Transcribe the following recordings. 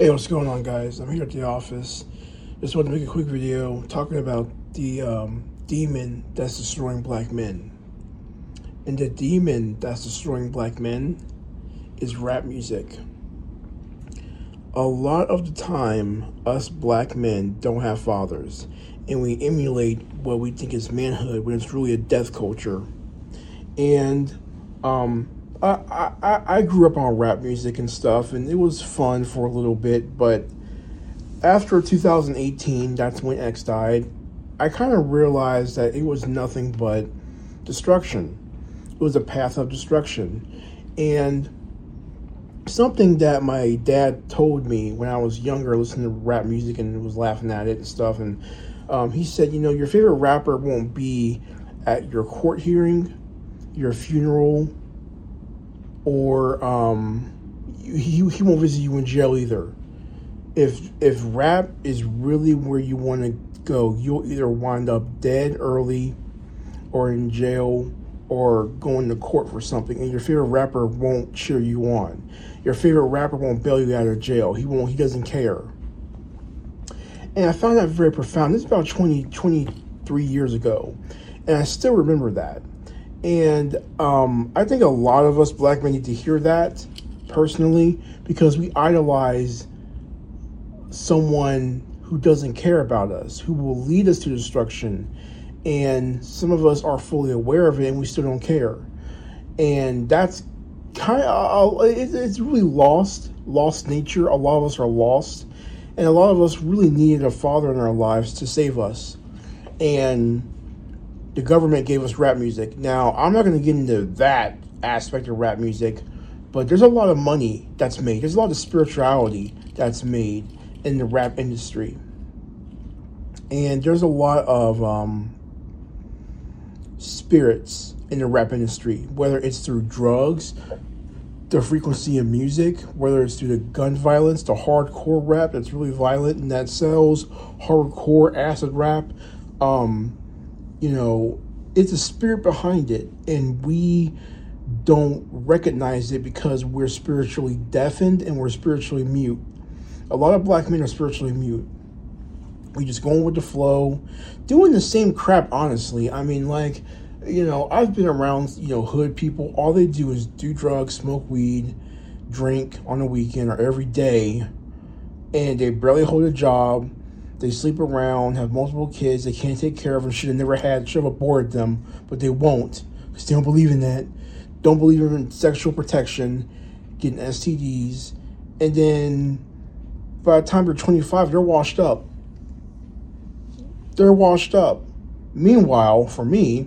Hey, what's going on, guys? I'm here at the office. Just wanted to make a quick video talking about the demon that's destroying black men. And the demon that's destroying black men is rap music. A lot of the time, us black men don't have fathers, and we emulate what we think is manhood when it's really a death culture. And I grew up on rap music and stuff, and it was fun for a little bit, but after 2018, that's when X died, I kind of realized that it was nothing but destruction. It was a path of destruction. And something that my dad told me when I was younger, listening to rap music and was laughing at it and stuff, and he said, your favorite rapper won't be at your court hearing, your funeral, or he won't visit you in jail either. If rap is really where you want to go, you'll either wind up dead early or in jail or going to court for something, and your favorite rapper won't cheer you on. Your favorite rapper won't bail you out of jail. He doesn't care. And I found that very profound. This is about 23 years ago, and I still remember that. And I think a lot of us black men need to hear that personally, because we idolize someone who doesn't care about us, who will lead us to destruction. And some of us are fully aware of it and we still don't care. And that's kind of, it's really lost nature. A lot of us are lost. And a lot of us really needed a father in our lives to save us. And the government gave us rap music. Now, I'm not going to get into that aspect of rap music, but there's a lot of money that's made. There's a lot of spirituality that's made in the rap industry. And there's a lot of spirits in the rap industry, whether it's through drugs, the frequency of music, whether it's through the gun violence, the hardcore rap that's really violent and that sells, hardcore acid rap. It's a spirit behind it, and we don't recognize it because we're spiritually deafened and we're spiritually mute. A lot of black men are spiritually mute. We just going with the flow, doing the same crap, honestly. I mean, I've been around, hood people. All they do is do drugs, smoke weed, drink on the weekend or every day, and they barely hold a job. They sleep around, have multiple kids they can't take care of and should have aborted them, but they won't because they don't believe in that. Don't believe in sexual protection, getting STDs, and then by the time they're 25, they're washed up. They're washed up. Meanwhile, for me,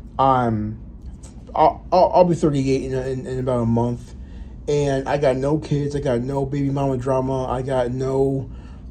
I'll be 38 in about a month, and I got no kids. I got no baby mama drama. I got no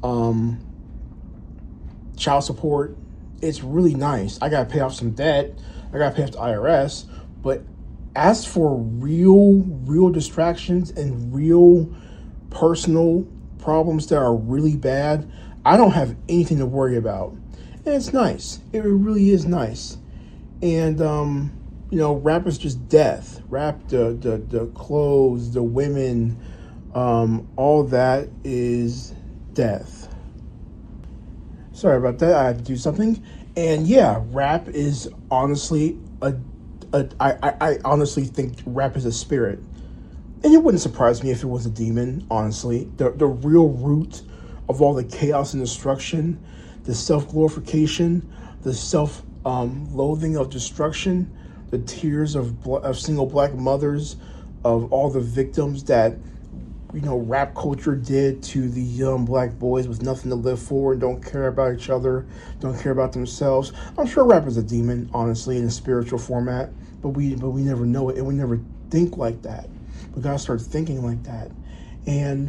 child support. It's really nice. I gotta pay off some debt. I gotta pay off the IRS. But as for real distractions and real personal problems that are really bad, I don't have anything to worry about. And it's nice. It really is nice. And rap is just death. Rap, the clothes, the women, all that is death. Sorry about that. I had to do something. And yeah, rap is honestly I honestly think rap is a spirit. And it wouldn't surprise me if it was a demon, honestly. The real root of all the chaos and destruction, the self-glorification, the self-loathing of destruction, the tears of single black mothers, of all the victims that rap culture did to the young black boys with nothing to live for and don't care about each other, don't care about themselves. I'm sure rap is a demon, honestly, in a spiritual format, but we never know it, and we never think like that. We gotta start thinking like that. And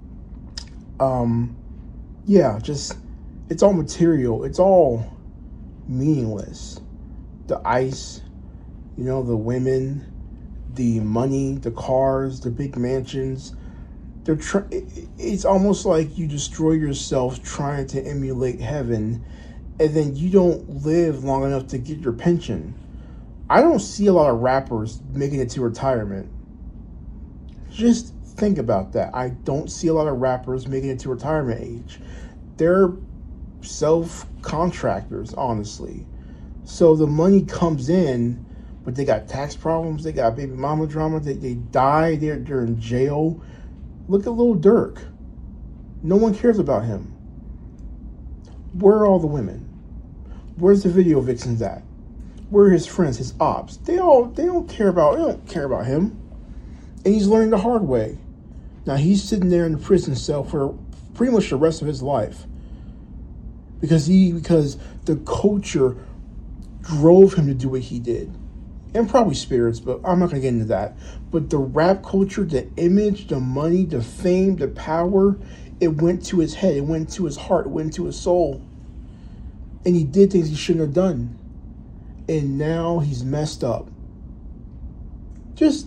it's all material. It's all meaningless. The ice, the women, the money, the cars, the big mansions. It's almost like you destroy yourself trying to emulate heaven, and then you don't live long enough to get your pension. I don't see a lot of rappers making it to retirement. Just think about that. I don't see a lot of rappers making it to retirement age. They're self-contractors, honestly. So the money comes in, but they got tax problems, they got baby mama drama, they die, they're in jail. Look at Lil Durk. No one cares about him. Where are all the women? Where's the video vixens at? Where are his friends, his ops? They don't care about him. And he's learning the hard way. Now he's sitting there in the prison cell for pretty much the rest of his life. Because the culture drove him to do what he did. And probably spirits, but I'm not gonna get into that. But the rap culture, the image, the money, the fame, the power, it went to his head, it went to his heart, it went to his soul. And he did things he shouldn't have done. And now he's messed up. Just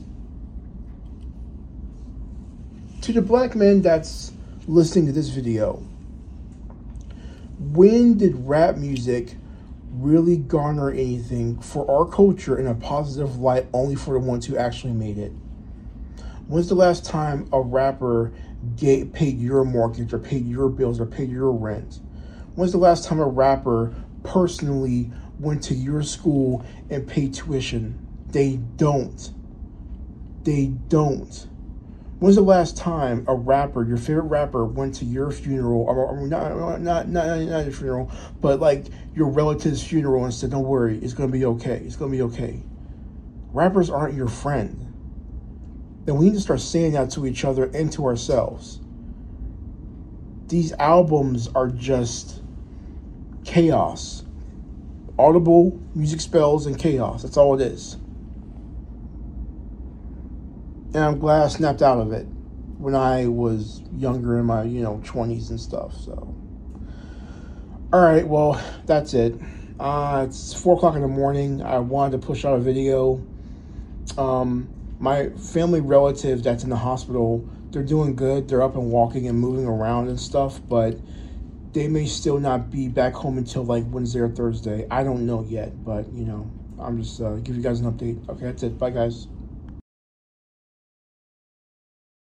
to the black man that's listening to this video, when did rap music really garner anything for our culture in a positive light only for the ones who actually made it? When's the last time a rapper paid your mortgage or paid your bills or paid your rent? When's the last time a rapper personally went to your school and paid tuition? They don't. They don't. When's the last time a rapper, your favorite rapper, went to your funeral, or not your funeral, but like your relative's funeral and said, "Don't worry, it's gonna be okay. It's gonna be okay." Rappers aren't your friend. Then we need to start saying that to each other and to ourselves. These albums are just chaos. Audible music spells and chaos. That's all it is. And I'm glad I snapped out of it when I was younger in my, 20s and stuff. So, all right, well, that's it. It's 4 o'clock in the morning. I wanted to push out a video. My family relative that's in the hospital, they're doing good. They're up and walking and moving around and stuff, but they may still not be back home until like Wednesday or Thursday. I don't know yet, but, I'm just giving you guys an update. Okay, that's it. Bye, guys.